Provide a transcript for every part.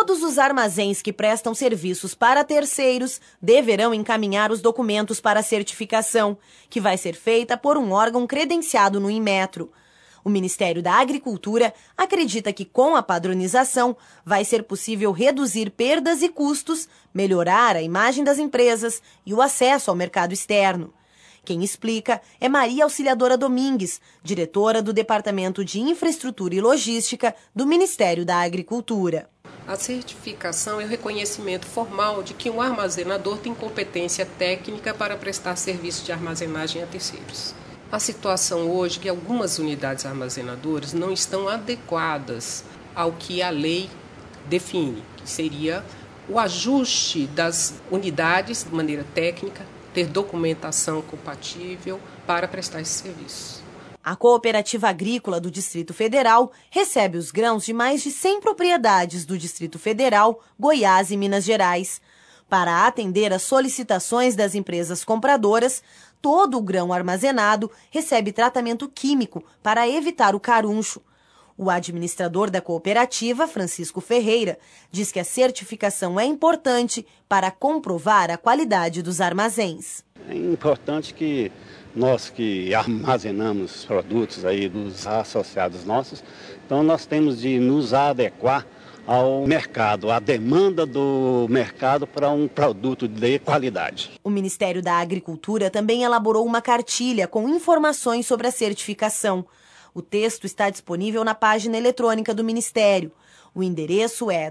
Todos os armazéns que prestam serviços para terceiros deverão encaminhar os documentos para a certificação, que vai ser feita por um órgão credenciado no Inmetro. O Ministério da Agricultura acredita que, com a padronização, vai ser possível reduzir perdas e custos, melhorar a imagem das empresas e o acesso ao mercado externo. Quem explica é Maria Auxiliadora Domingues, diretora do Departamento de Infraestrutura e Logística do Ministério da Agricultura. A certificação é o reconhecimento formal de que um armazenador tem competência técnica para prestar serviço de armazenagem a terceiros. A situação hoje é que algumas unidades armazenadoras não estão adequadas ao que a lei define, que seria o ajuste das unidades de maneira técnica, ter documentação compatível para prestar esse serviço. A Cooperativa Agrícola do Distrito Federal recebe os grãos de mais de 100 propriedades do Distrito Federal, Goiás e Minas Gerais. Para atender às solicitações das empresas compradoras, todo o grão armazenado recebe tratamento químico para evitar o caruncho. O administrador da cooperativa, Francisco Ferreira, diz que a certificação é importante para comprovar a qualidade dos armazéns. É importante que nós que armazenamos produtos aí dos associados nossos, então nós temos de nos adequar ao mercado, à demanda do mercado para um produto de qualidade. O Ministério da Agricultura também elaborou uma cartilha com informações sobre a certificação. O texto está disponível na página eletrônica do Ministério. O endereço é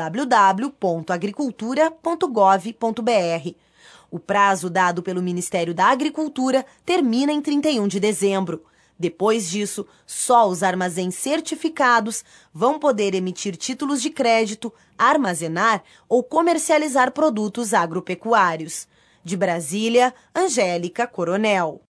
www.agricultura.gov.br. O prazo dado pelo Ministério da Agricultura termina em 31 de dezembro. Depois disso, só os armazéns certificados vão poder emitir títulos de crédito, armazenar ou comercializar produtos agropecuários. De Brasília, Angélica Coronel.